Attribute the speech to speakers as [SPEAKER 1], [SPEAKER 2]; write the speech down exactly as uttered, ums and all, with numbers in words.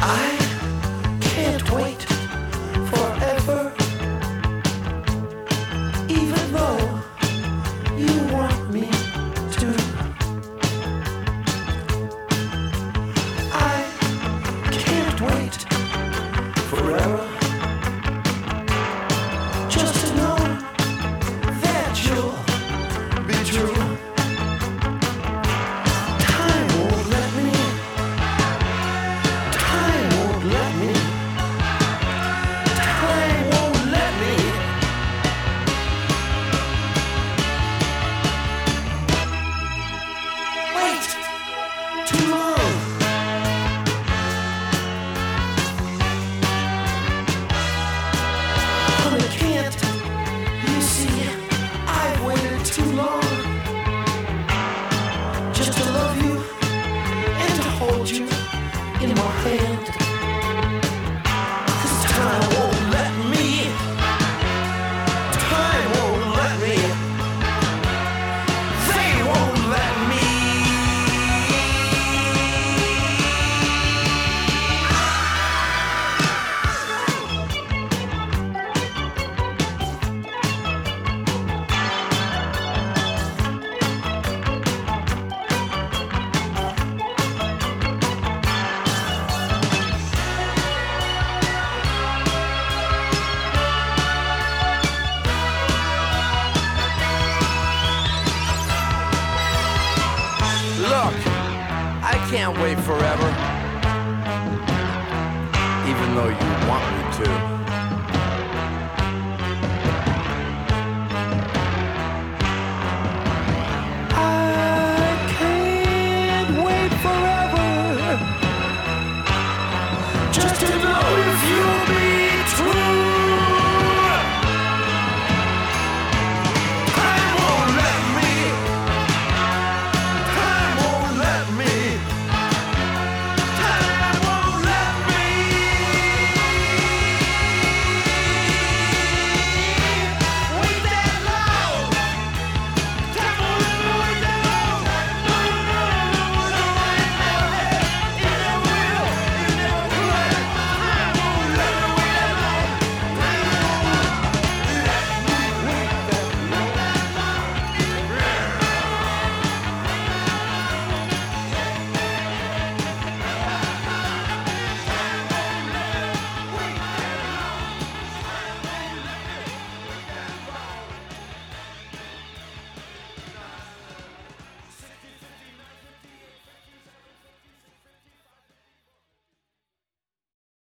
[SPEAKER 1] I can't wait forever, even though you want me to. I can't wait forever, just to know that you'll be true. Time won't let me. Time won't let me. Time won't let me. Wait too long. Honey, can't you see? I've waited too long just to love you and to hold you in my hand. 'Cause time won't let me. Time won't let me. They won't let me.
[SPEAKER 2] Look, I can't wait forever, even though you want me to.
[SPEAKER 1] I can't wait forever, just to